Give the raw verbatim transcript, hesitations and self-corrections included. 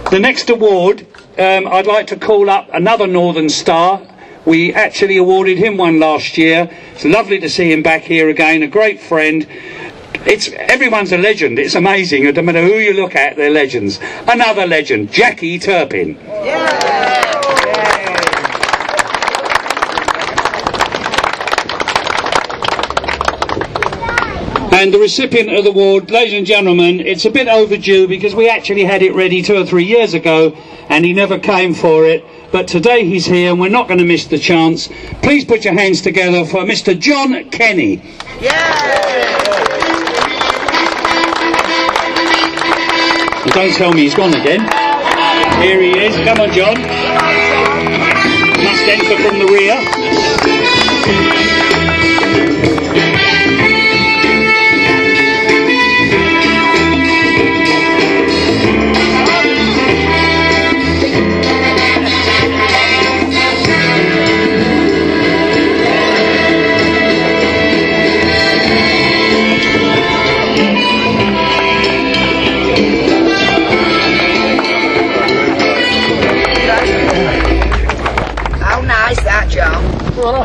The next award, um, I'd like to call up another Northern Star. We actually awarded him one last year. It's lovely to see him back here again, a great friend. It's everyone's a legend. It's amazing. No matter who you look at, they're legends. Another legend, Jackie Turpin. Yeah. And the recipient of the award, ladies and gentlemen, it's a bit overdue because we actually had it ready two or three years ago and he never came for it. But today he's here and we're not going to miss the chance. Please put your hands together for Mister John Kenny. Yeah. And don't tell me he's gone again. Here he is. Come on, John. Must enter from the rear.